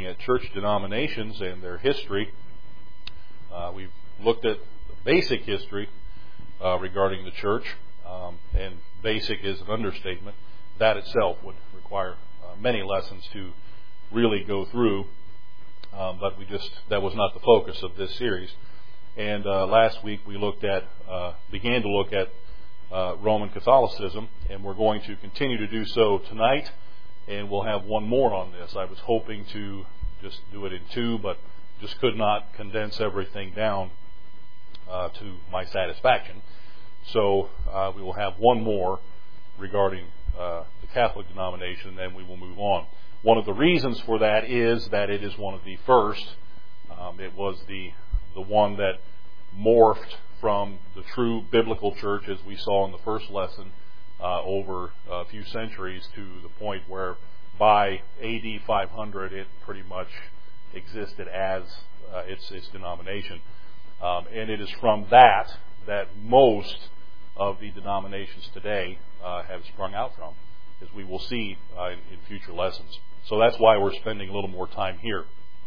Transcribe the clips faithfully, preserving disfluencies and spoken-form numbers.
at church denominations and their history. Uh, we've looked at the basic history uh, regarding the church, um, and basic is an understatement. That itself would require uh, many lessons to really go through, um, but we just that was not the focus of this series. And uh, last week we looked at, uh, began to look at uh, Roman Catholicism, and we're going to continue to do so tonight. And we'll have one more on this. I was hoping to just do it in two, but just could not condense everything down uh, to my satisfaction. So uh, we will have one more regarding uh, the Catholic denomination, and then we will move on. One of the reasons for that is that it is one of the first. Um, it was the the one that morphed from the true biblical church, as we saw in the first lesson, uh, over a few centuries, to the point where by A D five hundred it pretty much existed as uh, its its denomination. Um, and it is from that that most of the denominations today uh, have sprung out from, as we will see uh, in, in future lessons. So that's why we're spending a little more time here.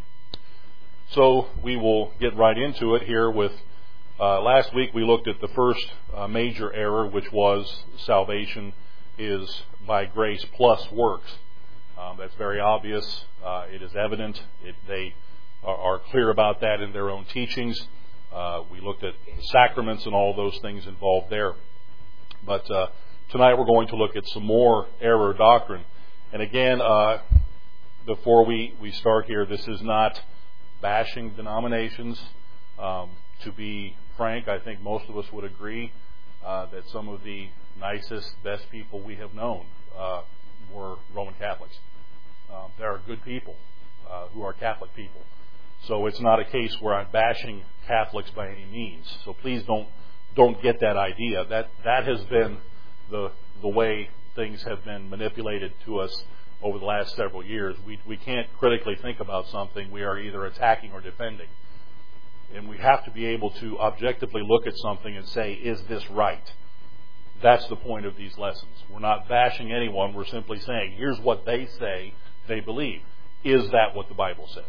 So we will get right into it here with, uh, last week we looked at the first uh, major error, which was salvation is by grace plus works. Um, that's very obvious. Uh, it is evident. It, they are, are clear about that in their own teachings. Uh, we looked at the sacraments and all those things involved there. But uh, tonight we're going to look at some more error doctrine. And again, uh, before we, we start here, this is not bashing denominations. Um, to be frank, I think most of us would agree uh, that some of the nicest, best people we have known uh, were Roman Catholics. Um, there are good people uh, who are Catholic people. So it's not a case where I'm bashing Catholics by any means. So please don't don't get that idea. That that has been the the way things have been manipulated to us over the last several years. We we can't critically think about something. We are either attacking or defending. And we have to be able to objectively look at something and say, is this right? That's the point of these lessons. We're not bashing anyone. We're simply saying, here's what they say they believe. Is that what the Bible says?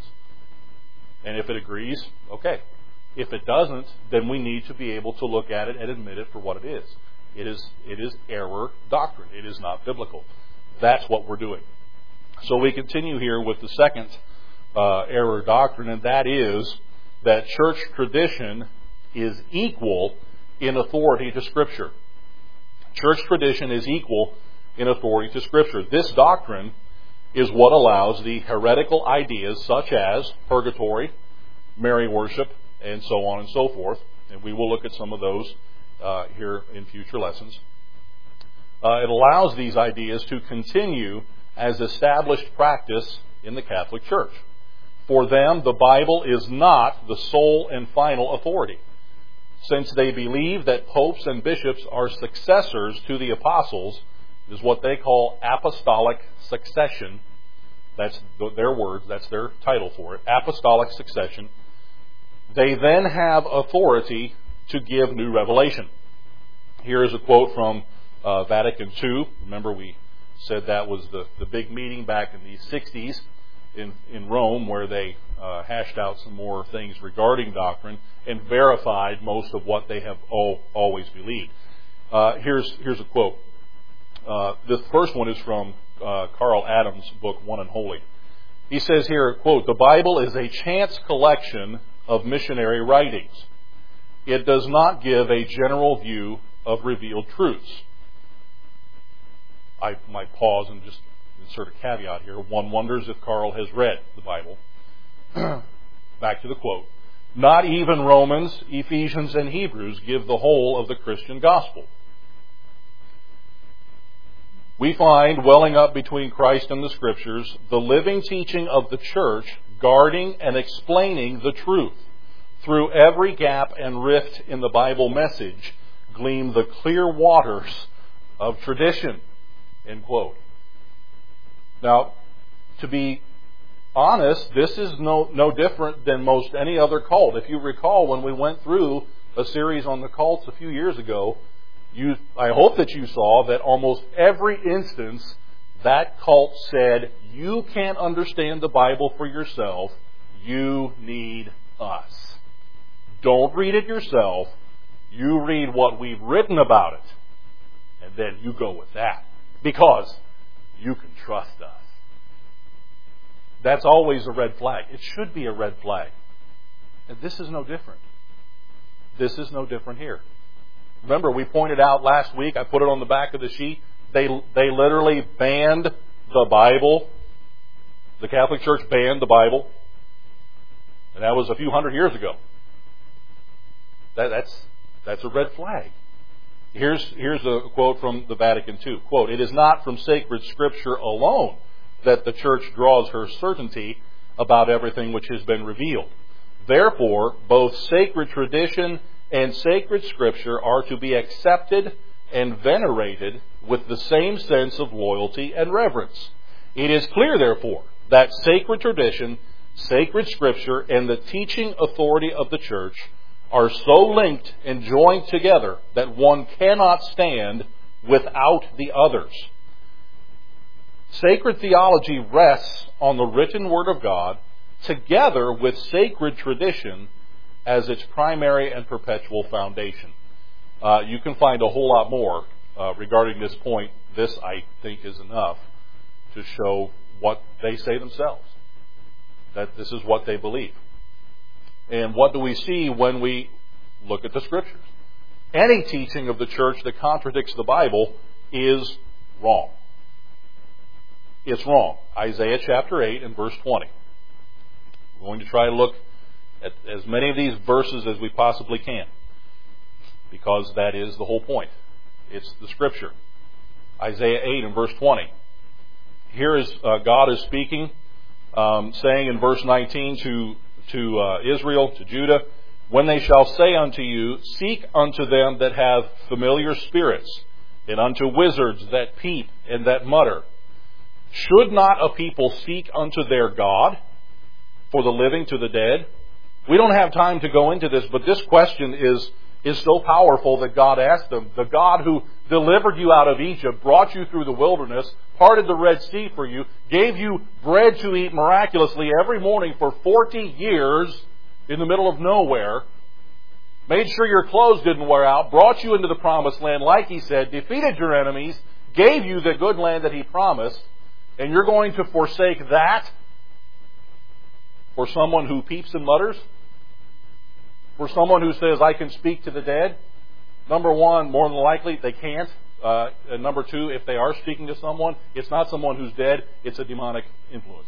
And if it agrees, okay. If it doesn't, then we need to be able to look at it and admit it for what it is. It is it is error doctrine. It is not biblical. That's what we're doing. So we continue here with the second uh, error doctrine, and that is that church tradition is equal in authority to Scripture. Church tradition is equal in authority to Scripture. This doctrine is what allows the heretical ideas such as purgatory, Mary worship, and so on and so forth. And we will look at some of those uh, here in future lessons. Uh, it allows these ideas to continue as established practice in the Catholic Church. For them, the Bible is not the sole and final authority, since they believe that popes and bishops are successors to the apostles. Is what they call apostolic succession. That's their words, that's their title for it, apostolic succession. They then have authority to give new revelation. Here is a quote from uh, Vatican Two. Remember, we said that was the, the big meeting back in the sixties in, in Rome, where they uh, hashed out some more things regarding doctrine and verified most of what they have all, always believed. Uh, here's, here's a quote. Uh, the first one is from uh, Carl Adams' book, One and Holy. He says here, quote, "The Bible is a chance collection of missionary writings. It does not give a general view of revealed truths." I might pause and just insert a caveat here. One wonders if Carl has read the Bible. Back to the quote. "Not even Romans, Ephesians, and Hebrews give the whole of the Christian gospel. We find, welling up between Christ and the Scriptures, the living teaching of the Church, guarding and explaining the truth. Through every gap and rift in the Bible message gleam the clear waters of tradition." End quote. Now, to be honest, this is no, no different than most any other cult. If you recall, when we went through a series on the cults a few years ago, You, I hope that you saw that almost every instance That cult said, you can't understand the Bible for yourself. You need us. Don't read it yourself. You read what we've written about it. And then you go with that. Because you can trust us. That's always a red flag. It should be a red flag. And this is no different. This is no different here. Remember, we pointed out last week, I put it on the back of the sheet, they, they literally banned the Bible. The Catholic Church banned the Bible. And that was a few hundred years ago. That, that's, that's a red flag. Here's, here's a quote from the Vatican two. Quote, "It is not from sacred Scripture alone that the Church draws her certainty about everything which has been revealed. Therefore, both sacred tradition and sacred Scripture are to be accepted and venerated with the same sense of loyalty and reverence. It is clear, therefore, that sacred tradition, sacred Scripture, and the teaching authority of the Church are so linked and joined together that one cannot stand without the others. Sacred theology rests on the written Word of God together with sacred tradition as its primary and perpetual foundation." Uh, you can find a whole lot more uh, regarding this point. This, I think, is enough to show what they say themselves, that this is what they believe. And what do we see when we look at the Scriptures? Any teaching of the Church that contradicts the Bible is wrong. It's wrong. Isaiah chapter eight and verse twenty. We're going to try to look at as many of these verses as we possibly can, because that is the whole point. It's the Scripture. Isaiah eight and verse twenty. Here is uh, God is speaking, um, saying in verse nineteen to to uh, Israel, to Judah, "When they shall say unto you, seek unto them that have familiar spirits, and unto wizards that peep and that mutter. Should not a people seek unto their God, for the living to the dead?" We don't have time to go into this, but this question is, is so powerful that God asked them. The God who delivered you out of Egypt, brought you through the wilderness, parted the Red Sea for you, gave you bread to eat miraculously every morning for forty years in the middle of nowhere, made sure your clothes didn't wear out, brought you into the promised land, like He said, defeated your enemies, gave you the good land that He promised, and you're going to forsake that for someone who peeps and mutters? For someone who says, "I can speak to the dead"? Number one, more than likely, they can't. Uh, and number two, if they are speaking to someone, it's not someone who's dead, it's a demonic influence.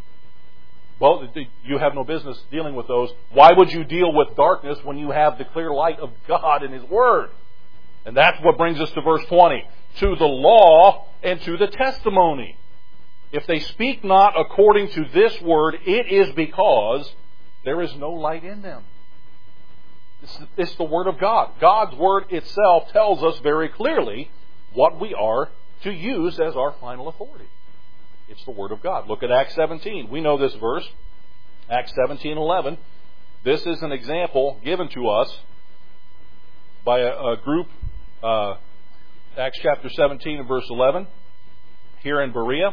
Well, you have no business dealing with those. Why would you deal with darkness when you have the clear light of God and His Word? And that's what brings us to verse twenty. "To the law and to the testimony. If they speak not according to this word, it is because there is no light in them." It's, it's the Word of God. God's Word itself tells us very clearly what we are to use as our final authority. It's the Word of God. Look at Acts seventeen. We know this verse. Acts seventeen eleven. This is an example given to us by a, a group. Uh, Acts chapter seventeen and verse eleven. Here in Berea.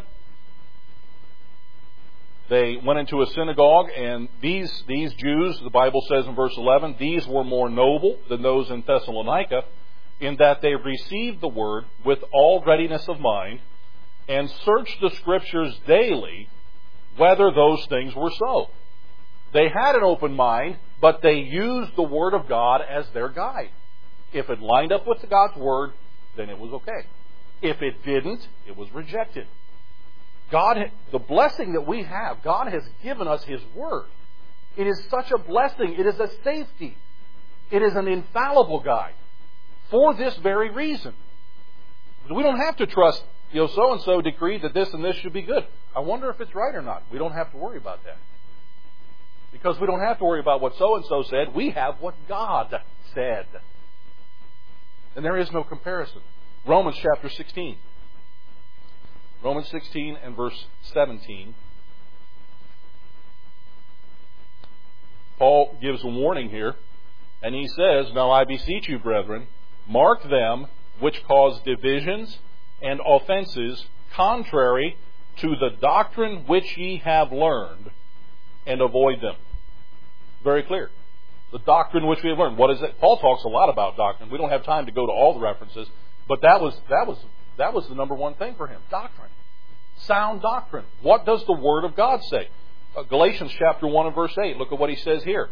They went into a synagogue, and these, these Jews, the Bible says in verse eleven, these were more noble than those in Thessalonica, in that they received the word with all readiness of mind, and searched the Scriptures daily whether those things were so. They had an open mind, but they used the Word of God as their guide. If it lined up with God's Word, then it was okay. If it didn't, it was rejected. God, the blessing that we have, God has given us His Word. It is such a blessing. It is a safety. It is an infallible guide for this very reason. We don't have to trust, you know, so-and-so decreed that this and this should be good. I wonder if it's right or not. We don't have to worry about that. Because we don't have to worry about what so-and-so said. We have what God said. And there is no comparison. Romans chapter sixteen. Romans sixteen and verse seventeen. Paul gives a warning here, and he says, "Now I beseech you, brethren, mark them which cause divisions and offenses contrary to the doctrine which ye have learned, and avoid them. Very clear. The doctrine which we have learned. What is it? Paul talks a lot about doctrine. We don't have time to go to all the references, but that was that was that was the number one thing for him. Doctrine. Sound doctrine. What does the Word of God say? Uh, Galatians chapter one and verse eight. Look at what he says here.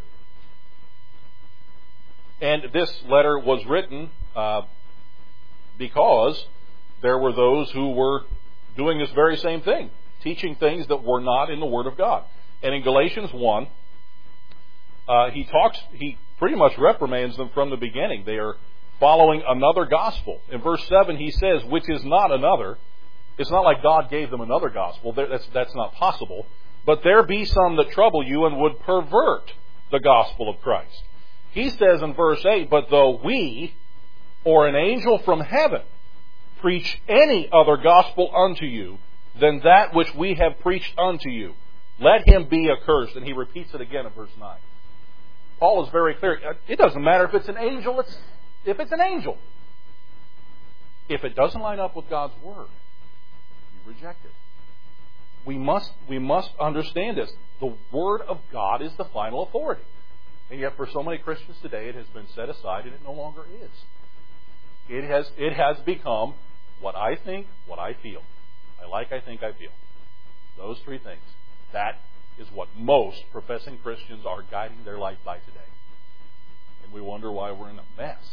And this letter was written uh, because there were those who were doing this very same thing, teaching things that were not in the Word of God. And in Galatians one, uh, he talks, he pretty much reprimands them from the beginning. They are following another gospel. In verse seven, he says, which is not another. It's not like God gave them another gospel. That's, that's not possible. But there be some that trouble you and would pervert the gospel of Christ. He says in verse eight, but though we, or an angel from heaven, preach any other gospel unto you than that which we have preached unto you, let him be accursed. And he repeats it again in verse nine. Paul is very clear. It doesn't matter if it's an angel, it's, if it's an angel. If it doesn't line up with God's Word, you reject it. We must, we must understand this. The Word of God is the final authority. And yet for so many Christians today, it has been set aside and it no longer is. It has, it has become what I think, what I feel. I like, I think, I feel. Those three things. That is what most professing Christians are guiding their life by today. And we wonder why we're in a mess.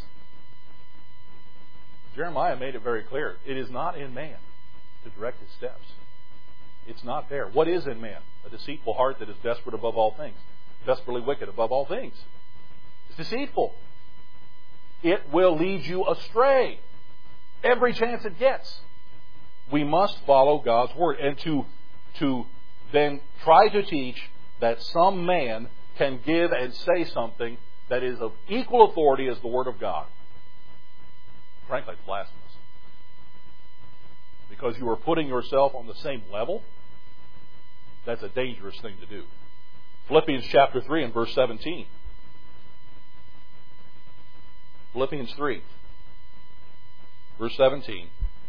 Jeremiah made it very clear. It is not in man to direct his steps. It's not there. What is in man? A deceitful heart that is desperate above all things. Desperately wicked above all things. It's deceitful. It will lead you astray. Every chance it gets. We must follow God's Word. And to, to then try to teach that some man can give and say something that is of equal authority as the Word of God. Frankly, it's blasphemous. Because you are putting yourself on the same level, that's a dangerous thing to do. Philippians chapter three and verse seventeen. Philippians three, verse seventeen.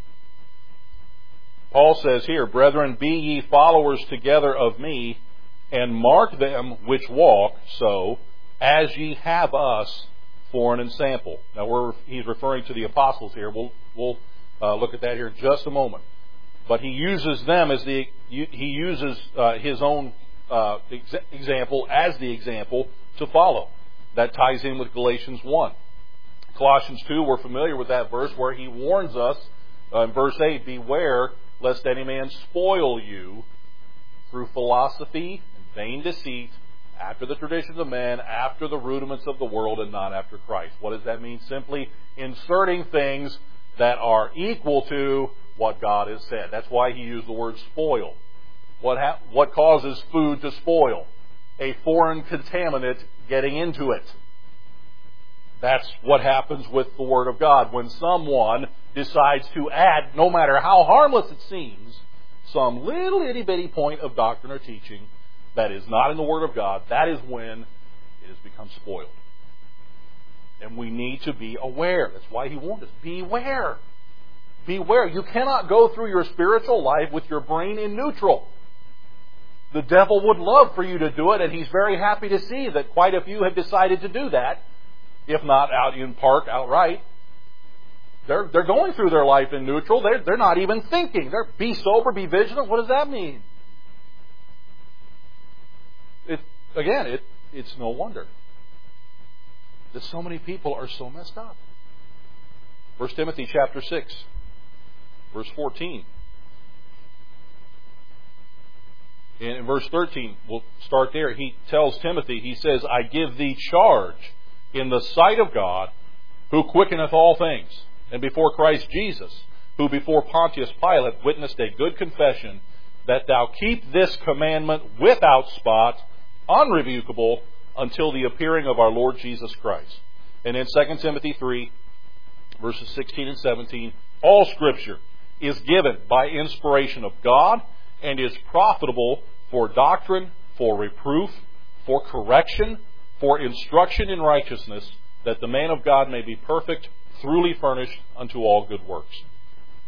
Paul says here, brethren, be ye followers together of me, and mark them which walk so, as ye have us for an ensample. Now, we're, he's referring to the apostles here. We'll, we'll uh, look at that here in just a moment. But he uses them as the, he uses uh, his own uh, ex- example as the example to follow. That ties in with Galatians one. Colossians two, we're familiar with that verse where he warns us uh, in verse eight, beware lest any man spoil you through philosophy and vain deceit, after the traditions of men, after the rudiments of the world, and not after Christ. What does that mean? Simply inserting things that are equal to what God has said. That's why he used the word spoil. What, ha- what causes food to spoil? A foreign contaminant getting into it. That's what happens with the Word of God. When someone decides to add, no matter how harmless it seems, some little itty bitty point of doctrine or teaching that is not in the Word of God, that is when it has become spoiled. And we need to be aware. That's why he warned us. Beware. Beware. You cannot go through your spiritual life with your brain in neutral. The devil would love for you to do it, and he's very happy to see that quite a few have decided to do that. If not out in part outright. They're, they're going through their life in neutral. They're, they're not even thinking. They're be sober, be vigilant. What does that mean? It, again, it, it's no wonder that so many people are so messed up. First Timothy chapter six, verse fourteen. And in verse thirteen, we'll start there. He tells Timothy, he says, I give thee charge in the sight of God, who quickeneth all things, and before Christ Jesus, who before Pontius Pilate witnessed a good confession, that thou keep this commandment without spot, unrebukable, until the appearing of our Lord Jesus Christ. And in Second Timothy three, verses sixteen and seventeen, all Scripture is given by inspiration of God, and is profitable for doctrine, for reproof, for correction, for instruction in righteousness, that the man of God may be perfect, truly furnished unto all good works.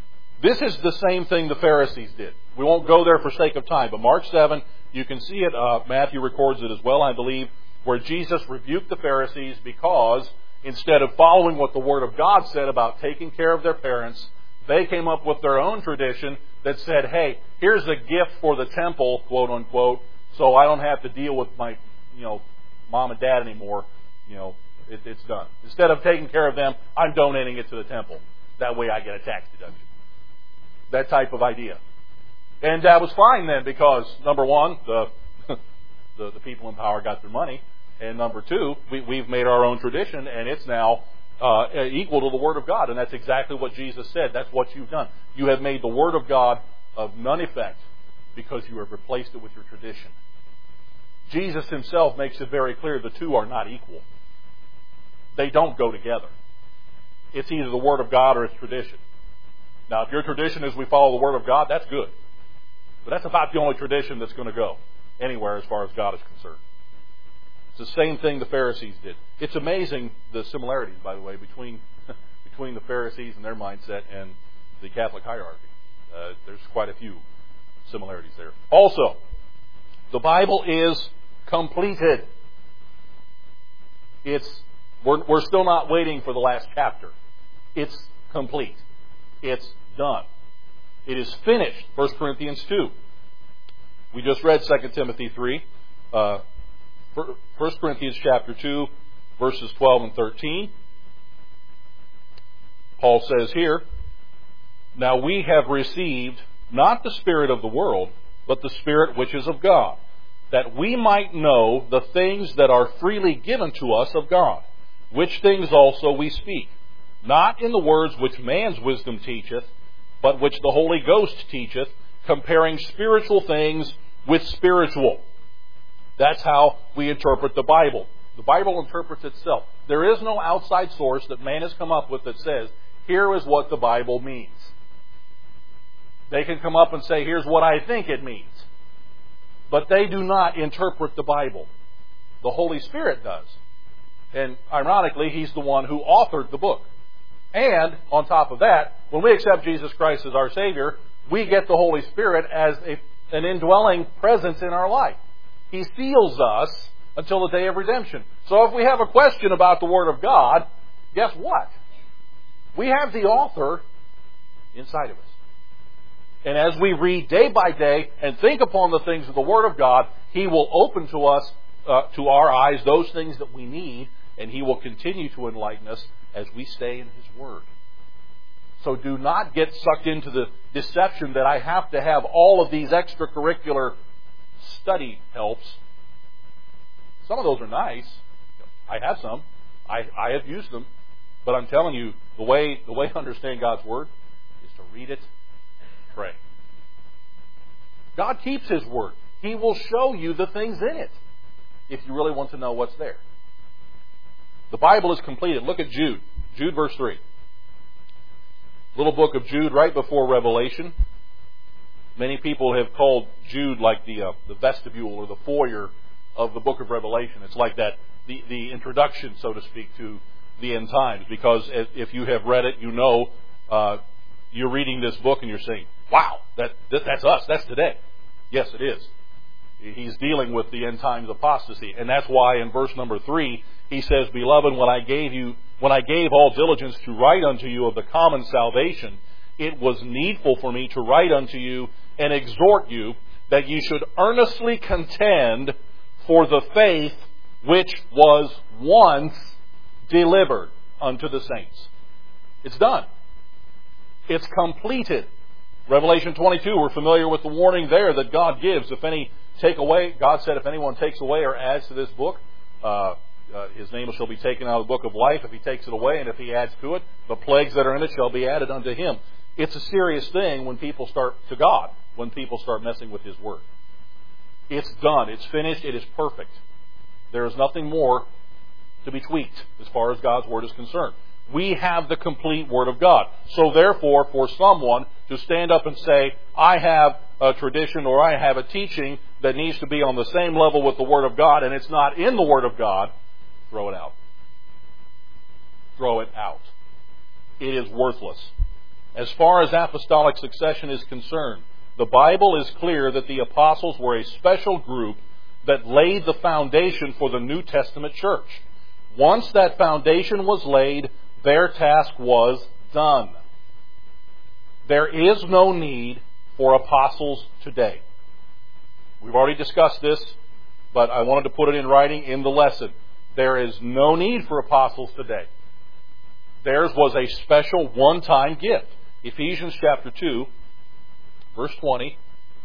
This is the same thing the Pharisees did. We won't go there for sake of time, but Mark seven, you can see it, uh, Matthew records it as well, I believe, where Jesus rebuked the Pharisees because instead of following what the Word of God said about taking care of their parents, they came up with their own tradition that said, hey, here's a gift for the temple, quote unquote, so I don't have to deal with my, you know, mom and dad anymore. You know, it, it's done. Instead of taking care of them, I'm donating it to the temple. That way I get a tax deduction. That type of idea. And that was fine then because, number one, the the, the people in power got their money. And number two, we, we've made our own tradition and it's now uh, equal to the Word of God. And that's exactly what Jesus said. That's what you've done. You have made the Word of God of none effect because you have replaced it with your tradition. Jesus himself makes it very clear the two are not equal. They don't go together. It's either the Word of God or it's tradition. Now, if your tradition is we follow the Word of God, that's good. But that's about the only tradition that's going to go anywhere as far as God is concerned. It's the same thing the Pharisees did. It's amazing the similarities, by the way, between between the Pharisees and their mindset and the Catholic hierarchy. Uh, there's quite a few similarities there. Also, the Bible is completed. It's we're, we're still not waiting for the last chapter. It's complete. It's done. It is finished. First Corinthians two. We just read Second Timothy three. Uh, First Corinthians chapter two, verses twelve and thirteen. Paul says here, now we have received not the spirit of the world, but the Spirit which is of God, that we might know the things that are freely given to us of God, which things also we speak, not in the words which man's wisdom teacheth, but which the Holy Ghost teacheth, comparing spiritual things with spiritual. That's how we interpret the Bible. The Bible interprets itself. There is no outside source that man has come up with that says, here is what the Bible means. They can come up and say, here's what I think it means. But they do not interpret the Bible. The Holy Spirit does. And ironically, He's the one who authored the book. And on top of that, when we accept Jesus Christ as our Savior, we get the Holy Spirit as a, an indwelling presence in our life. He seals us until the day of redemption. So if we have a question about the Word of God, guess what? We have the author inside of us. And as we read day by day and think upon the things of the Word of God, He will open to us, uh, to our eyes, those things that we need, and He will continue to enlighten us as we stay in His Word. So do not get sucked into the deception that I have to have all of these extracurricular study helps. Some of those are nice. I have some. I, I have used them. But I'm telling you, the way the way to understand God's Word is to read it and pray. God keeps His Word. He will show you the things in it if you really want to know what's there. The Bible is completed. Look at Jude. Jude verse three. Little book of Jude right before Revelation. Many people have called Jude like the uh, the vestibule or the foyer of the book of Revelation. It's like that, the, the introduction, so to speak, to the end times. Because if you have read it, you know uh, you're reading this book and you're saying, wow, that, that that's us, that's today. Yes, it is. He's dealing with the end times apostasy. And that's why in verse number three, he says, Beloved, when I gave you, when I gave all diligence to write unto you of the common salvation, it was needful for me to write unto you and exhort you that you should earnestly contend for the faith which was once delivered unto the saints. It's done. It's completed. Revelation twenty-two, we're familiar with the warning there that God gives. If any take away, God said, if anyone takes away or adds to this book, uh, uh, his name shall be taken out of the book of life. If he takes it away, and if he adds to it, the plagues that are in it shall be added unto him. It's a serious thing when people start, to God, when people start messing with His Word. It's done. It's finished. It is perfect. There is nothing more to be tweaked as far as God's Word is concerned. We have the complete Word of God. So therefore, for someone to stand up and say, I have a tradition or I have a teaching that needs to be on the same level with the Word of God and it's not in the Word of God, throw it out. Throw it out. It is worthless. As far as apostolic succession is concerned, the Bible is clear that the apostles were a special group that laid the foundation for the New Testament church. Once that foundation was laid, their task was done. There is no need for apostles today. We've already discussed this, but I wanted to put it in writing in the lesson. There is no need for apostles today. Theirs was a special one-time gift. Ephesians chapter two, verse twenty.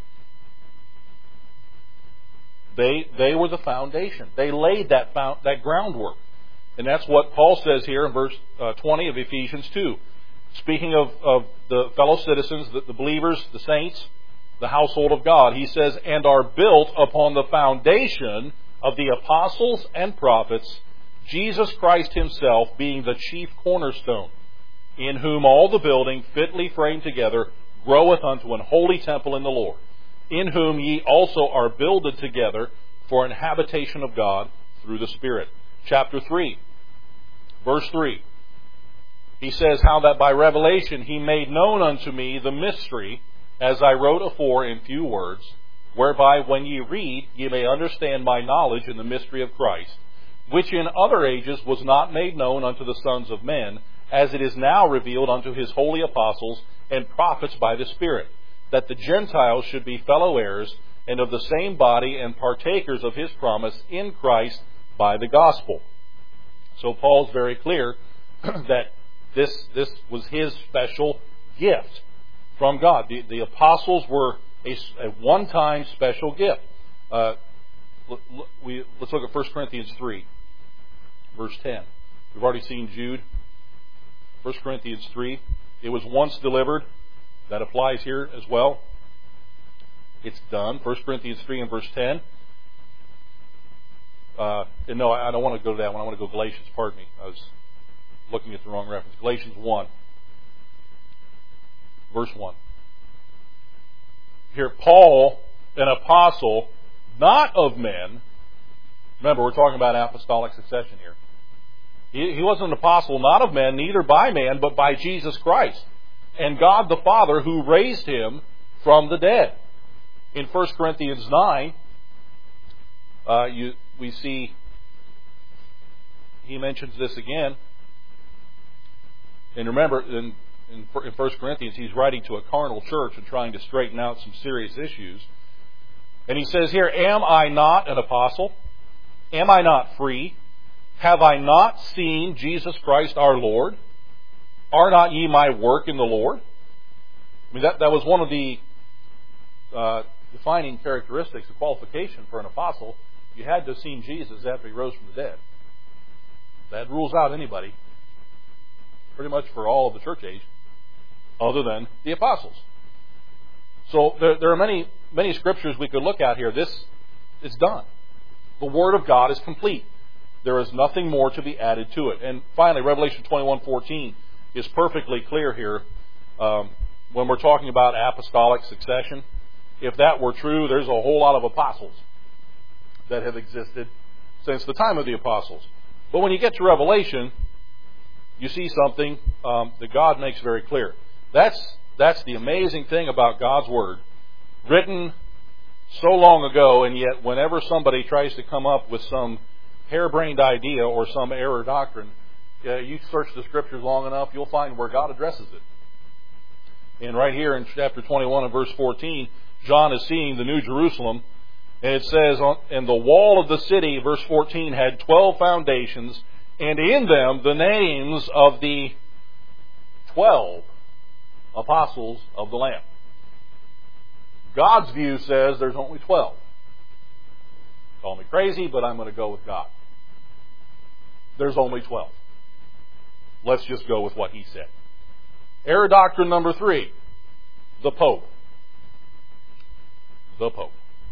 They, they were the foundation. They laid that, found, that groundwork. And that's what Paul says here in verse uh, twenty of Ephesians two. Speaking of, of the fellow citizens, the, the believers, the saints, the household of God, he says, and are built upon the foundation of the apostles and prophets, Jesus Christ himself being the chief cornerstone, in whom all the building fitly framed together groweth unto an holy temple in the Lord, in whom ye also are builded together for an habitation of God through the Spirit. Chapter three, verse three. He says, how that by revelation he made known unto me the mystery, as I wrote afore in few words, whereby when ye read, ye may understand my knowledge in the mystery of Christ, which in other ages was not made known unto the sons of men, as it is now revealed unto his holy apostles and prophets by the Spirit, that the Gentiles should be fellow heirs, and of the same body, and partakers of his promise in Christ by the gospel. So Paul's very clear that this, this was his special gift from God. The, the apostles were a, a one-time special gift. Uh, we, let's look at First Corinthians three, verse ten. We've already seen Jude. First Corinthians three. It was once delivered. That applies here as well. It's done. First Corinthians three and verse ten. Uh, and no, I don't want to go to that one. I want to go Galatians. Pardon me. I was looking at the wrong reference. Galatians one. Verse one. Here, Paul, an apostle, not of men. Remember, we're talking about apostolic succession here. He, he wasn't an apostle, not of men, neither by man, but by Jesus Christ, and God the Father, who raised him from the dead. In First Corinthians nine, uh, you, we see he mentions this again. And remember, in, in, in First Corinthians, he's writing to a carnal church and trying to straighten out some serious issues. And he says here, am I not an apostle? Am I not free? Have I not seen Jesus Christ our Lord? Are not ye my work in the Lord? I mean, that, that was one of the uh, defining characteristics, the qualification for an apostle. You had to have seen Jesus after he rose from the dead. That rules out anybody, pretty much for all of the church age, other than the apostles. So there, there are many, many scriptures we could look at here. This is done. The Word of God is complete. There is nothing more to be added to it. And finally, Revelation twenty-one fourteen is perfectly clear here. Um, when we're talking about apostolic succession, if that were true, there's a whole lot of apostles that have existed since the time of the apostles. But when you get to Revelation, you see something um, that God makes very clear. That's, that's the amazing thing about God's Word. Written so long ago, and yet whenever somebody tries to come up with some harebrained idea or some error doctrine, uh, you search the Scriptures long enough, you'll find where God addresses it. And right here in chapter twenty-one and verse fourteen, John is seeing the New Jerusalem, and it says, and the wall of the city, verse fourteen, had twelve foundations, and in them the names of the twelve apostles of the Lamb. God's view says there's only twelve. Call me crazy, but I'm going to go with God. There's only twelve. Let's just go with what he said. Error doctrine number three, the Pope. The Pope.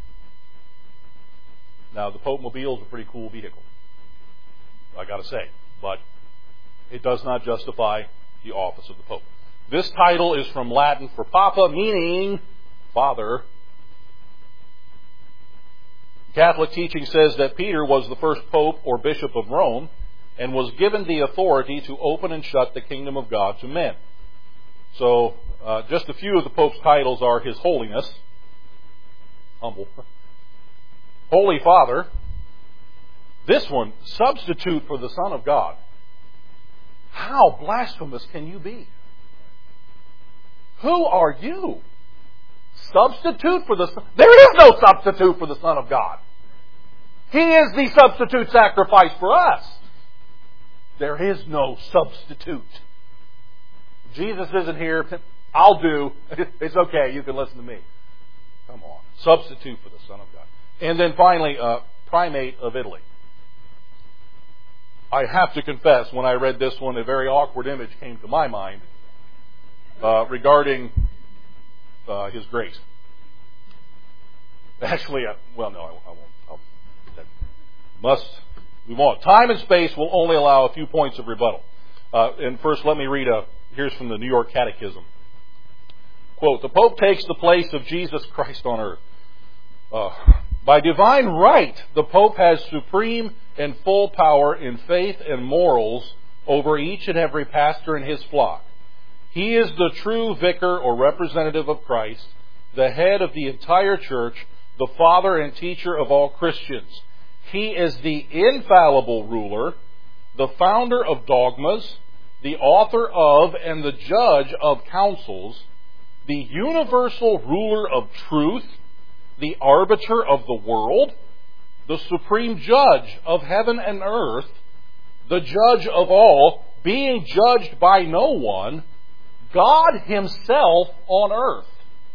Now, the Pope Mobile is a pretty cool vehicle, I got to say, but it does not justify the office of the Pope. This title is from Latin for Papa, meaning Father. Catholic teaching says that Peter was the first Pope or Bishop of Rome and was given the authority to open and shut the kingdom of God to men. So, uh, just a few of the Pope's titles are His Holiness, humble, Holy Father. This one, substitute for the Son of God. How blasphemous can you be? Who are you? Substitute for the Son? There is no substitute for the Son of God. He is the substitute sacrifice for us. There is no substitute. Jesus isn't here. I'll do. It's okay. You can listen to me. Come on. Substitute for the Son of God. And then finally, uh, Primate of Italy. I have to confess, when I read this one, a very awkward image came to my mind uh, regarding uh, His grace. Actually, uh, well, no, I, I won't. I'll, that must move on. Time and space will only allow a few points of rebuttal. Uh, and first, let me read a. Here's from the New York Catechism. Quote, the Pope takes the place of Jesus Christ on earth. Uh, by divine right, the Pope has supreme and full power in faith and morals over each and every pastor in his flock. He is the true vicar or representative of Christ, the head of the entire church, the father and teacher of all Christians. He is the infallible ruler, the founder of dogmas, the author of and the judge of councils, the universal ruler of truth, the arbiter of the world, the supreme judge of heaven and earth, the judge of all, being judged by no one, God Himself on earth.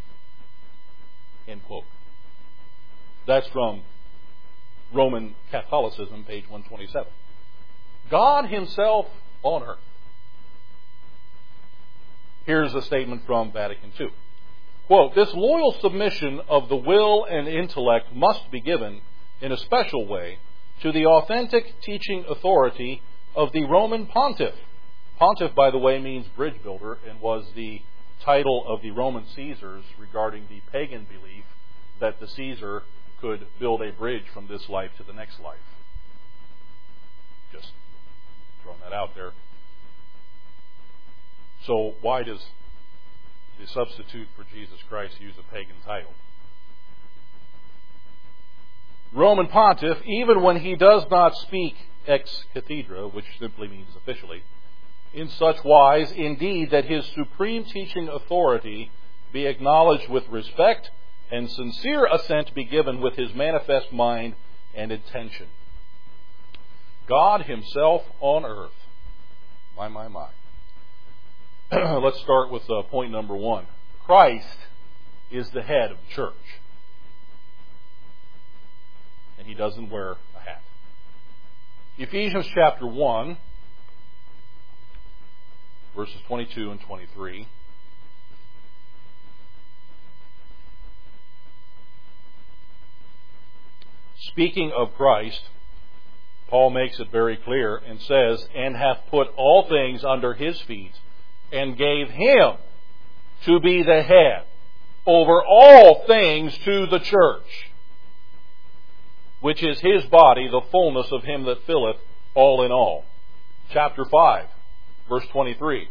End quote. That's from Roman Catholicism, page one twenty-seven. God Himself on earth. Here's a statement from Vatican Two. Quote, this loyal submission of the will and intellect must be given in a special way to the authentic teaching authority of the Roman Pontiff. Pontiff, by the way, means bridge builder and was the title of the Roman Caesars regarding the pagan belief that the Caesar could build a bridge from this life to the next life. Just throwing that out there. So why does the substitute for Jesus Christ use a pagan title? Roman Pontiff, even when he does not speak ex cathedra, which simply means officially, in such wise, indeed, that his supreme teaching authority be acknowledged with respect, and sincere assent be given with his manifest mind and intention. God Himself on earth. My, my, my. Let's start with uh, point number one. Christ is the head of the church. And He doesn't wear a hat. Ephesians chapter one, verses twenty-two and twenty-three. Speaking of Christ, Paul makes it very clear and says, and hath put all things under His feet, and gave Him to be the head over all things to the church, which is His body, the fullness of Him that filleth all in all. Chapter five, verse twenty-three.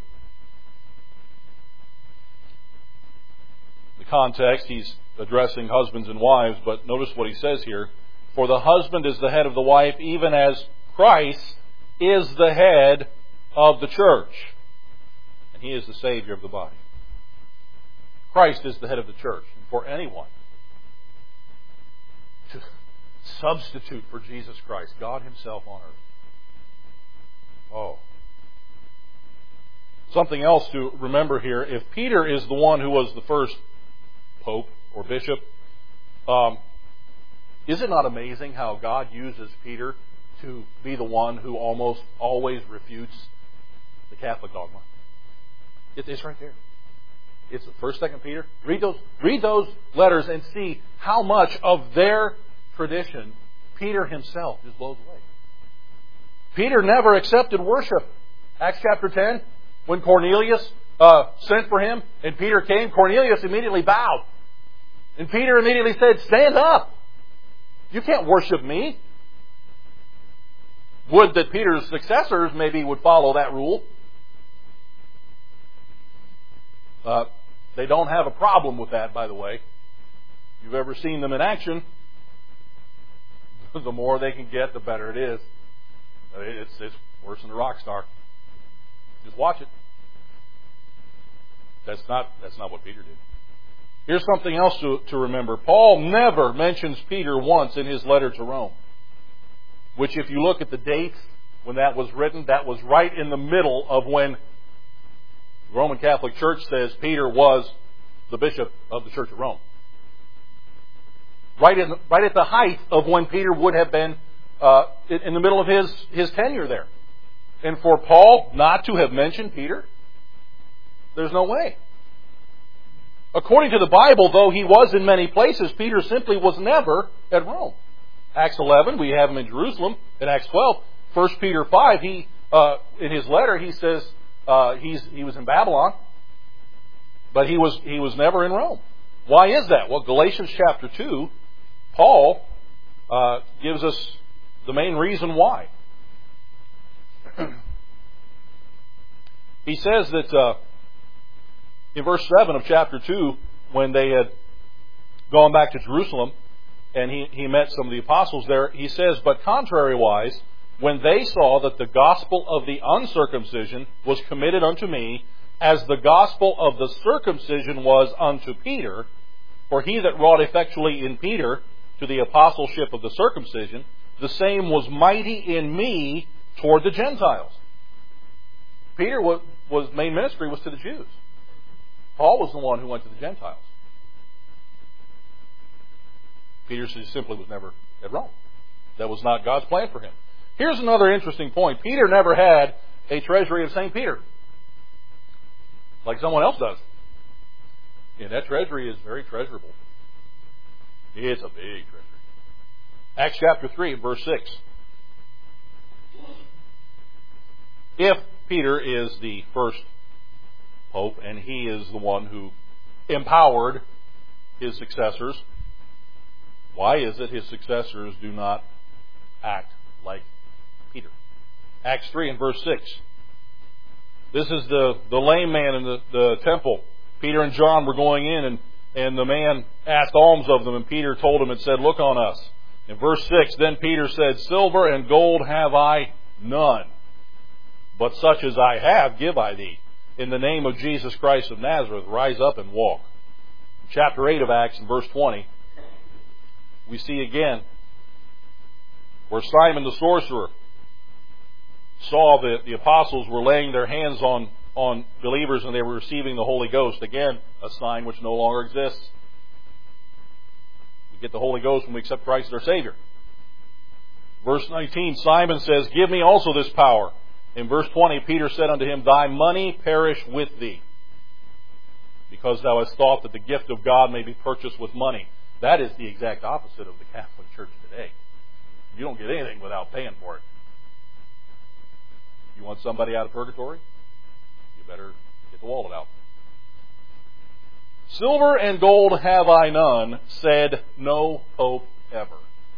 The context, he's addressing husbands and wives, but notice what he says here. For the husband is the head of the wife, even as Christ is the head of the church. And He is the Savior of the body. Christ is the head of the church. And for anyone to substitute for Jesus Christ, God Himself on earth. Oh. Something else to remember here. If Peter is the one who was the first pope or bishop, um, is it not amazing how God uses Peter to be the one who almost always refutes the Catholic dogma? It's right there. It's the first, second Peter. Read those, read those letters and see how much of their tradition Peter himself just blows away. Peter never accepted worship. Acts chapter ten, when Cornelius uh, sent for him and Peter came, Cornelius immediately bowed. And Peter immediately said, stand up. You can't worship me. Would that Peter's successors maybe would follow that rule. Uh, they don't have a problem with that, by the way. If you've ever seen them in action, the more they can get, the better it is. It's, it's worse than a rock star. Just watch it. That's not, that's not what Peter did. Here's something else to, to remember. Paul never mentions Peter once in his letter to Rome, which if you look at the dates when that was written, that was right in the middle of when the Roman Catholic Church says Peter was the bishop of the Church of Rome. Right, in, right at the height of when Peter would have been uh, in, in the middle of his, his tenure there. And for Paul not to have mentioned Peter, there's no way. According to the Bible, though he was in many places, Peter simply was never at Rome. Acts eleven, we have him in Jerusalem. In Acts twelve, First Peter five, he uh, in his letter he says uh, he's he was in Babylon, but he was he was never in Rome. Why is that? Well, Galatians chapter two, Paul uh, gives us the main reason why. He says that uh, in verse seven of chapter two, when they had gone back to Jerusalem and he, he met some of the apostles there, he says, "But contrariwise, when they saw that the gospel of the uncircumcision was committed unto me, as the gospel of the circumcision was unto Peter, for he that wrought effectually in Peter to the apostleship of the circumcision, the same was mighty in me toward the Gentiles." Peter was, was main ministry was to the Jews. Paul was the one who went to the Gentiles. Peter simply was never at Rome. That was not God's plan for him. Here's another interesting point. Peter never had a treasury of Saint Peter, like someone else does. And that treasury is very treasurable. It's a big treasury. Acts chapter three, verse six. If Peter is the first pope, and he is the one who empowered his successors, why is it his successors do not act like Peter? Acts three and verse six. This is the, the lame man in the, the temple. Peter and John were going in, and, and the man asked alms of them, and Peter told him and said, "Look on us." In verse six, then Peter said, "Silver and gold have I none, but such as I have give I thee. In the name of Jesus Christ of Nazareth, rise up and walk." In chapter eight of Acts, in verse twenty, we see again where Simon the sorcerer saw that the apostles were laying their hands on, on believers and they were receiving the Holy Ghost. Again, a sign which no longer exists. We get the Holy Ghost when we accept Christ as our Savior. Verse nineteen, Simon says, "Give me also this power." In verse twenty, Peter said unto him, "Thy money perish with thee, because thou hast thought that the gift of God may be purchased with money." That is the exact opposite of the Catholic Church today. You don't get anything without paying for it. You want somebody out of purgatory? You better get the wallet out. "Silver and gold have I none," said no pope ever.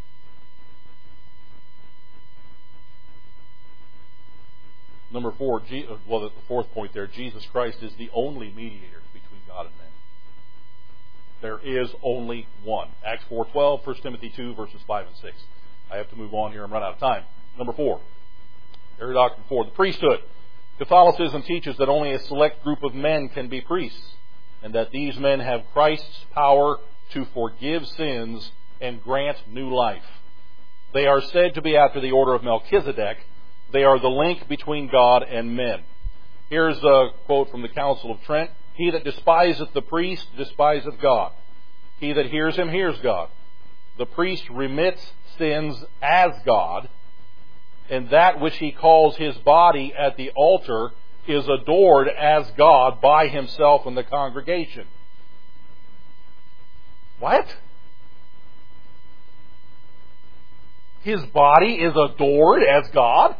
Number four, well, the fourth point there, Jesus Christ is the only mediator between God and man. There is only one. Acts four twelve, First Timothy two, verses five and six. I have to move on here and run out of time. Number four, area doctrine four, the priesthood. Catholicism teaches that only a select group of men can be priests, and that these men have Christ's power to forgive sins and grant new life. They are said to be after the order of Melchizedek. They are the link between God and men. Here's a quote from the Council of Trent. "He that despiseth the priest despiseth God. He that hears him hears God. The priest remits sins as God, and that which he calls his body at the altar is adored as God by himself and the congregation." What? His body is adored as God?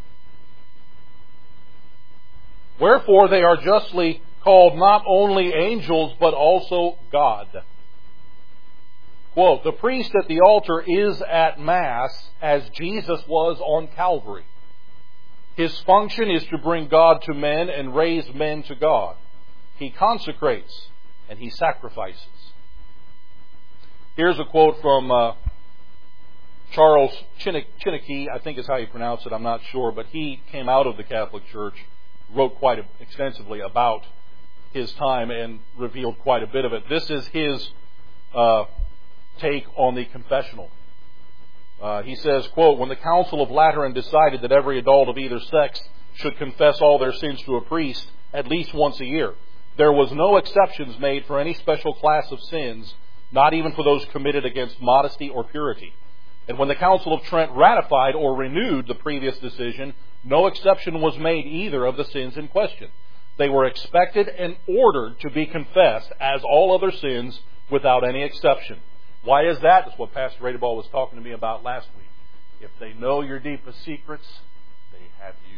"Wherefore they are justly called not only angels, but also God." Quote, "The priest at the altar is at Mass as Jesus was on Calvary. His function is to bring God to men and raise men to God. He consecrates, and He sacrifices. Here's a quote from uh, Charles Chinnicky, I think is how you pronounce it, I'm not sure, but he came out of the Catholic Church, wrote quite extensively about his time and revealed quite a bit of it. This is his uh, take on the confessional. Uh, he says, quote, "When the Council of Lateran decided that every adult of either sex should confess all their sins to a priest at least once a year, there was no exceptions made for any special class of sins, not even for those committed against modesty or purity. And when the Council of Trent ratified or renewed the previous decision, no exception was made either of the sins in question. They were expected and ordered to be confessed as all other sins without any exception." Why is that? That's what Pastor Radeball was talking to me about last week. If they know your deepest secrets, they have you.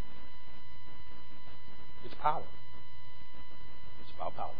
It's power. It's about power.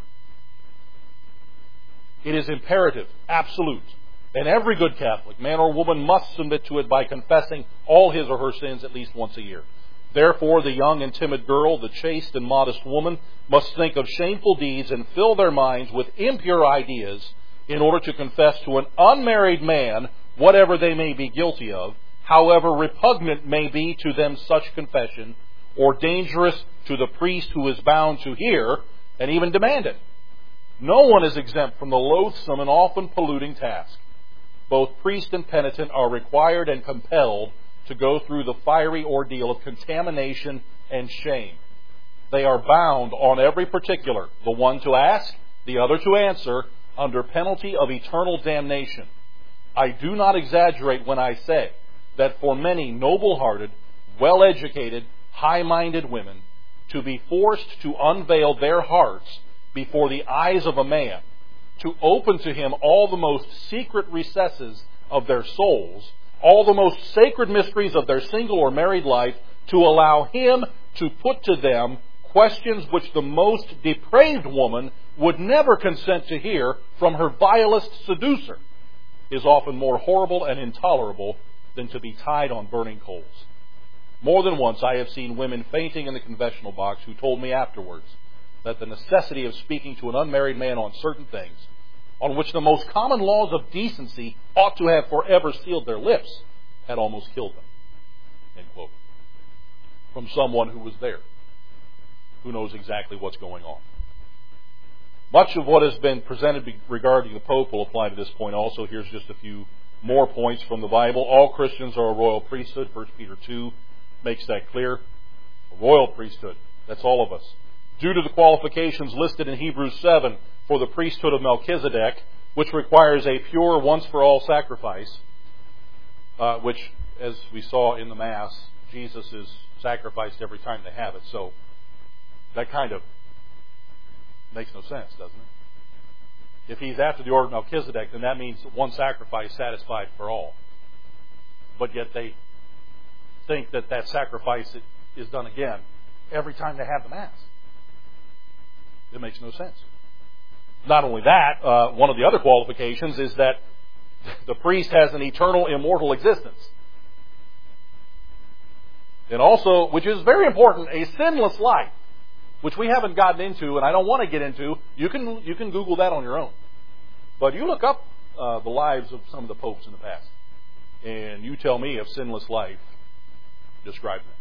It is imperative, absolute. And every good Catholic, man or woman, must submit to it by confessing all his or her sins at least once a year. Therefore, the young and timid girl, the chaste and modest woman, must think of shameful deeds and fill their minds with impure ideas in order to confess to an unmarried man whatever they may be guilty of, however repugnant may be to them such confession, or dangerous to the priest who is bound to hear and even demand it. No one is exempt from the loathsome and often polluting task. Both priest and penitent are required and compelled to go through the fiery ordeal of contamination and shame. They are bound on every particular, the one to ask, the other to answer, under penalty of eternal damnation. I do not exaggerate when I say that for many noble-hearted, well-educated, high-minded women, to be forced to unveil their hearts before the eyes of a man, to open to him all the most secret recesses of their souls, all the most sacred mysteries of their single or married life, to allow him to put to them questions which the most depraved woman would never consent to hear from her vilest seducer, is often more horrible and intolerable than to be tied on burning coals. More than once I have seen women fainting in the confessional box who told me afterwards that the necessity of speaking to an unmarried man on certain things, on which the most common laws of decency ought to have forever sealed their lips, had almost killed them. End quote. From someone who was there, who knows exactly what's going on. Much of what has been presented regarding the Pope will apply to this point also. Here's just a few more points from the Bible. All Christians are a royal priesthood. First Peter two makes that clear. A royal priesthood. That's all of us. Due to the qualifications listed in Hebrews seven for the priesthood of Melchizedek, which requires a pure once-for-all sacrifice, uh, which, as we saw in the Mass, Jesus is sacrificed every time they have it. So that kind of makes no sense, doesn't it? If he's after the order of Melchizedek, then that means one sacrifice satisfied for all. But yet they think that that sacrifice is done again every time they have the Mass. It makes no sense. Not only that, uh, one of the other qualifications is that the priest has an eternal, immortal existence. And also, which is very important, a sinless life, which we haven't gotten into, and I don't want to get into. You can you can Google that on your own. But you look up uh, the lives of some of the popes in the past, and you tell me if sinless life describes them.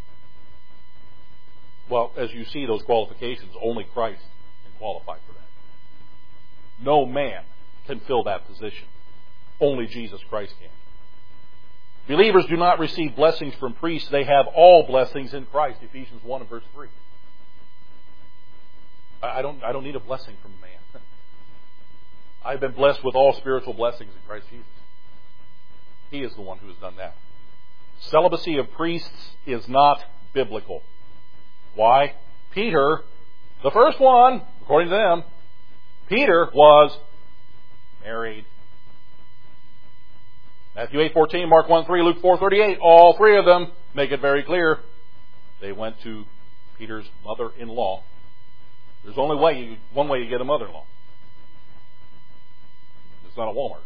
Well, as you see those qualifications, only Christ can qualify for that. No man can fill that position. Only Jesus Christ can. Believers do not receive blessings from priests. They have all blessings in Christ. Ephesians one and verse three. I don't, I don't need a blessing from a man. I've been blessed with all spiritual blessings in Christ Jesus. He is the one who has done that. Celibacy of priests is not biblical. Why? Peter, the first one, according to them, Peter was married. Matthew eight fourteen, Mark one three, Luke four thirty-eight, all three of them make it very clear. They went to Peter's mother-in-law. There's only way you, one way you get a mother-in-law. It's not a Walmart.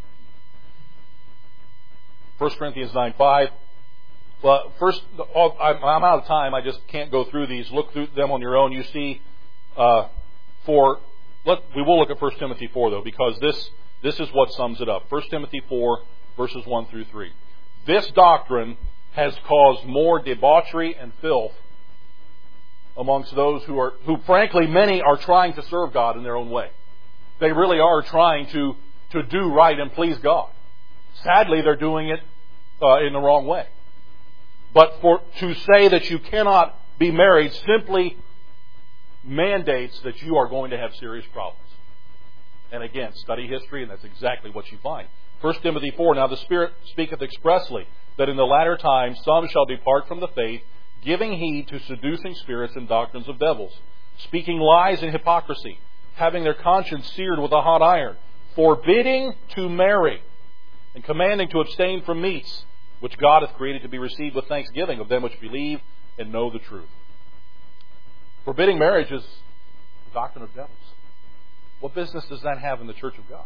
First Corinthians nine five. Well, first, I'm out of time. I just can't go through these. Look through them on your own. You see uh, for, let, we will look at First Timothy four though, because this, this is what sums it up. First Timothy four, verses one through three. This doctrine has caused more debauchery and filth amongst those who are, who frankly many are trying to serve God in their own way. They really are trying to, to do right and please God. Sadly, they're doing it uh, in the wrong way. But for to say that you cannot be married simply mandates that you are going to have serious problems. And again, study history, and that's exactly what you find. First Timothy four, now the Spirit speaketh expressly that in the latter times some shall depart from the faith, giving heed to seducing spirits and doctrines of devils, speaking lies and hypocrisy, having their conscience seared with a hot iron, forbidding to marry, and commanding to abstain from meats, which God hath created to be received with thanksgiving of them which believe and know the truth. Forbidding marriage is the doctrine of devils. What business does that have in the church of God?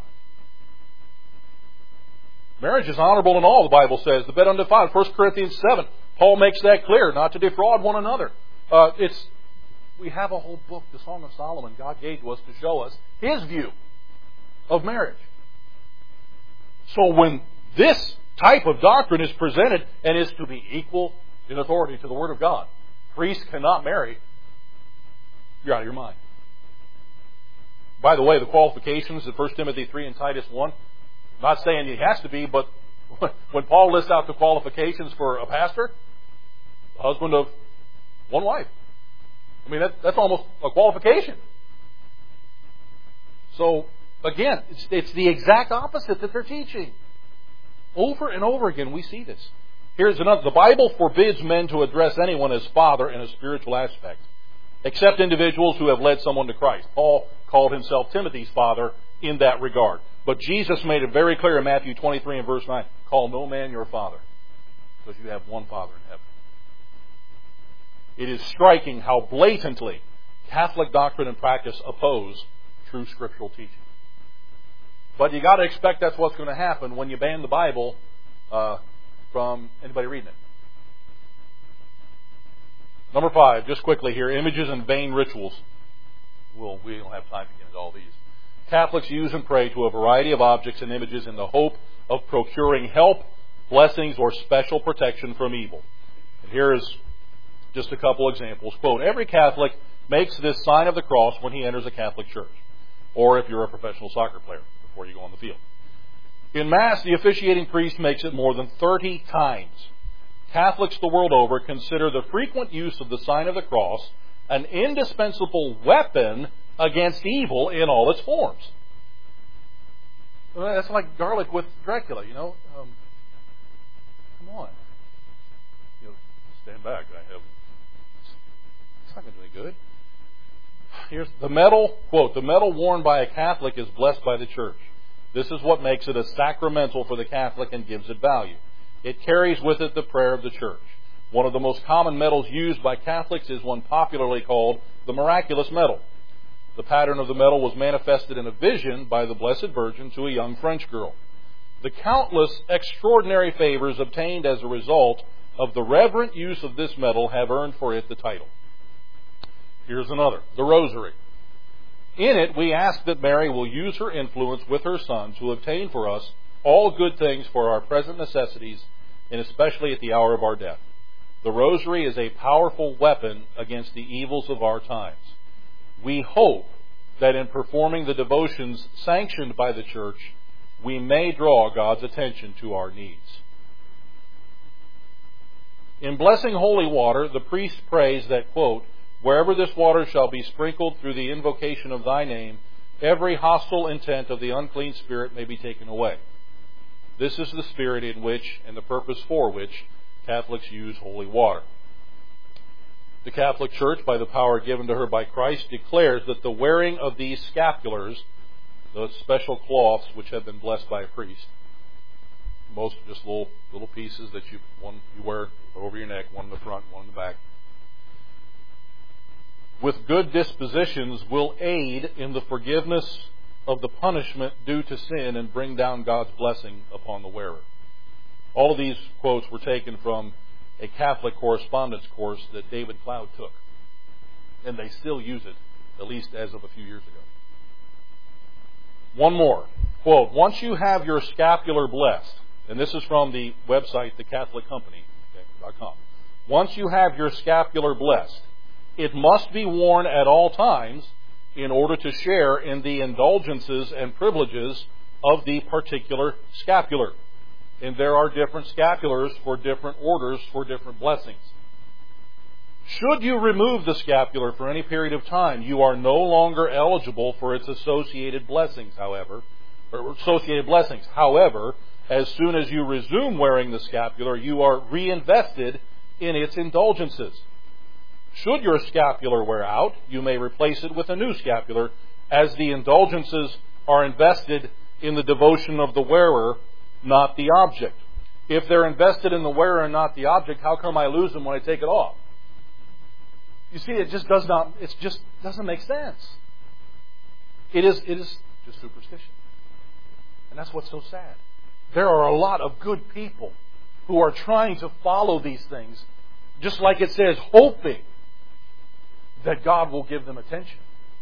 Marriage is honorable in all, the Bible says. The bed undefiled. First Corinthians seven. Paul makes that clear, not to defraud one another. Uh, it's we have a whole book, the Song of Solomon, God gave to us to show us His view of marriage. So when this type of doctrine is presented and is to be equal in authority to the Word of God, priests cannot marry, you're out of your mind. By the way, the qualifications in First Timothy three and Titus one, not saying he has to be, but when Paul lists out the qualifications for a pastor, the husband of one wife. I mean, that, that's almost a qualification. So, again, it's, it's the exact opposite that they're teaching. Over and over again, we see this. Here's another. The Bible forbids men to address anyone as father in a spiritual aspect, except individuals who have led someone to Christ. Paul called himself Timothy's father in that regard. But Jesus made it very clear in Matthew twenty-three and verse nine, call no man your father, because you have one Father in heaven. It is striking how blatantly Catholic doctrine and practice oppose true scriptural teaching. But you got to expect that's what's going to happen when you ban the Bible uh, from anybody reading it. Number five, just quickly here, images and vain rituals. Well, we don't have time to get into all these. Catholics use and pray to a variety of objects and images in the hope of procuring help, blessings, or special protection from evil. And here is just a couple examples. Quote, every Catholic makes this sign of the cross when he enters a Catholic church, or if you're a professional soccer player, before you go on the field. In Mass, the officiating priest makes it more than thirty times. Catholics the world over consider the frequent use of the sign of the cross an indispensable weapon against evil in all its forms. Well, that's like garlic with Dracula, you know. Um, come on. You know, stand back. I have. It's not going to do any good. Here's the medal, quote, the medal worn by a Catholic is blessed by the Church. This is what makes it a sacramental for the Catholic and gives it value. It carries with it the prayer of the Church. One of the most common medals used by Catholics is one popularly called the Miraculous Medal. The pattern of the medal was manifested in a vision by the Blessed Virgin to a young French girl. The countless extraordinary favors obtained as a result of the reverent use of this medal have earned for it the title. Here's another, the Rosary. In it, we ask that Mary will use her influence with her Son to obtain for us all good things for our present necessities, and especially at the hour of our death. The Rosary is a powerful weapon against the evils of our times. We hope that in performing the devotions sanctioned by the Church, we may draw God's attention to our needs. In blessing holy water, the priest prays that, quote, wherever this water shall be sprinkled through the invocation of thy name, every hostile intent of the unclean spirit may be taken away. This is the spirit in which and the purpose for which Catholics use holy water. The Catholic Church, by the power given to her by Christ, declares that the wearing of these scapulars, those special cloths which have been blessed by a priest, most just little little pieces that you one you wear over your neck, one in the front, one in the back, with good dispositions will aid in the forgiveness of the punishment due to sin and bring down God's blessing upon the wearer. All of these quotes were taken from a Catholic correspondence course that David Cloud took. And they still use it at least as of a few years ago. One more. Quote, once you have your scapular blessed, and this is from the website, the catholic company dot com. Once you have your scapular blessed, it must be worn at all times in order to share in the indulgences and privileges of the particular scapular. And there are different scapulars for different orders for different blessings. Should you remove the scapular for any period of time, you are no longer eligible for its associated blessings, however, or associated blessings. However, as soon as you resume wearing the scapular, you are reinvested in its indulgences. Should your scapular wear out, you may replace it with a new scapular, as the indulgences are invested in the devotion of the wearer, not the object. If they're invested in the wearer and not the object, how come I lose them when I take it off? You see, it just does not, it just doesn't make sense. It is, it is just superstition. And that's what's so sad. There are a lot of good people who are trying to follow these things, just like it says, hoping that God will give them attention.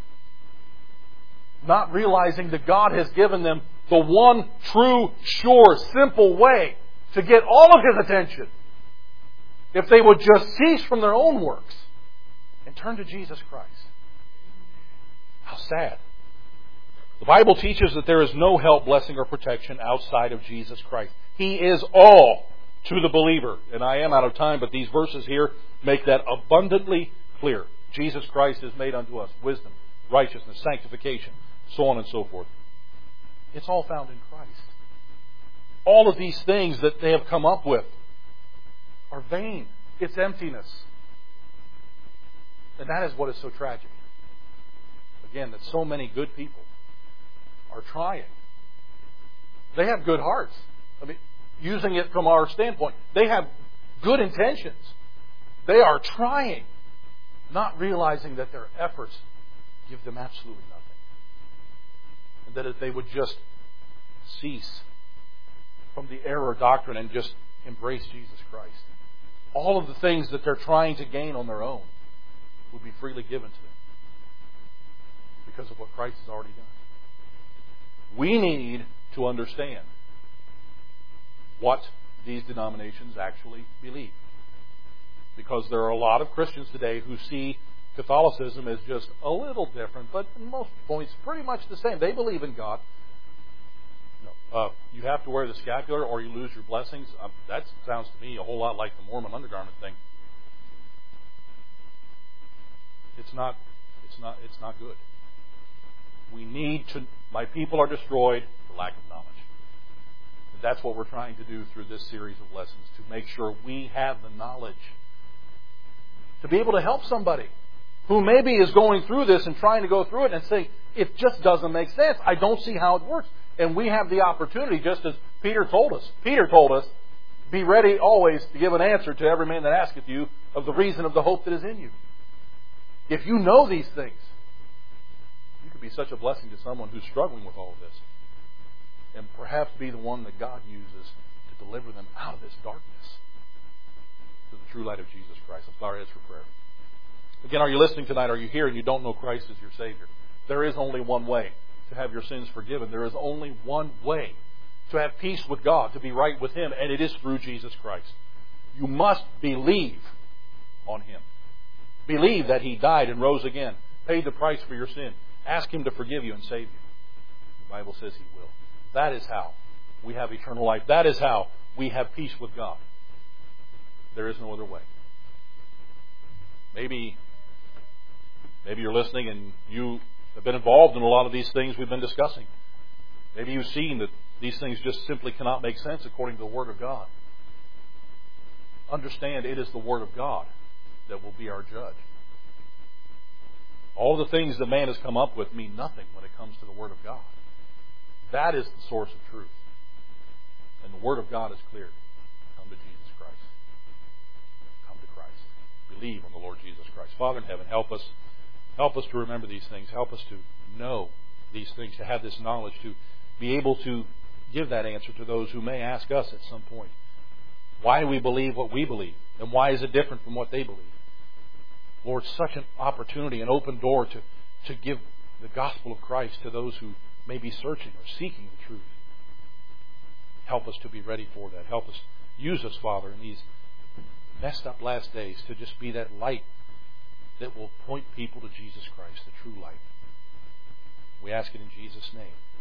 Not realizing that God has given them the one true, sure, simple way to get all of His attention. If they would just cease from their own works and turn to Jesus Christ. How sad. The Bible teaches that there is no help, blessing, or protection outside of Jesus Christ. He is all to the believer. And I am out of time, but these verses here make that abundantly clear. Jesus Christ has made unto us wisdom, righteousness, sanctification, so on and so forth. It's all found in Christ. All of these things that they have come up with are vain. It's emptiness. And that is what is so tragic. Again, that so many good people are trying. They have good hearts. I mean, using it from our standpoint, they have good intentions. They are trying, not realizing that their efforts give them absolutely nothing. And that if they would just cease from the error doctrine and just embrace Jesus Christ, all of the things that they're trying to gain on their own would be freely given to them because of what Christ has already done. We need to understand what these denominations actually believe. Because there are a lot of Christians today who see Catholicism as just a little different, but in most points pretty much the same. They believe in God. No, uh, you have to wear the scapular or you lose your blessings. Um, that sounds to me a whole lot like the Mormon undergarment thing. It's not. It's not. It's not good. We need to. My people are destroyed for lack of knowledge. And that's what we're trying to do through this series of lessons, to make sure we have the knowledge to be able to help somebody who maybe is going through this and trying to go through it and saying, it just doesn't make sense. I don't see how it works. And we have the opportunity, just as Peter told us. Peter told us, be ready always to give an answer to every man that asketh you of the reason of the hope that is in you. If you know these things, you could be such a blessing to someone who's struggling with all of this. And perhaps be the one that God uses to deliver them out of this darkness to the true light of Jesus Christ. Let's bow our heads for prayer. Again, are you listening tonight? Are you here and you don't know Christ as your Savior? There is only one way to have your sins forgiven. There is only one way to have peace with God, to be right with Him, and it is through Jesus Christ. You must believe on Him. Believe that He died and rose again, paid the price for your sin. Ask Him to forgive you and save you. The Bible says He will. That is how we have eternal life. That is how we have peace with God. There is no other way. Maybe, maybe you're listening and you have been involved in a lot of these things we've been discussing. Maybe you've seen that these things just simply cannot make sense according to the Word of God. Understand, it is the Word of God that will be our judge. All the things that man has come up with mean nothing when it comes to the Word of God. That is the source of truth. And the Word of God is clear. Come to Jesus Christ. Come to Christ. Believe on the Lord Jesus Christ. Father in heaven, help us. Help us to remember these things. Help us to know these things, to have this knowledge, to be able to give that answer to those who may ask us at some point. Why do we believe what we believe? And why is it different from what they believe? Lord, such an opportunity, an open door to, to give the gospel of Christ to those who may be searching or seeking the truth. Help us to be ready for that. Help us, use us, Father, in these messed up last days to just be that light that will point people to Jesus Christ, the true light. We ask it in Jesus' name.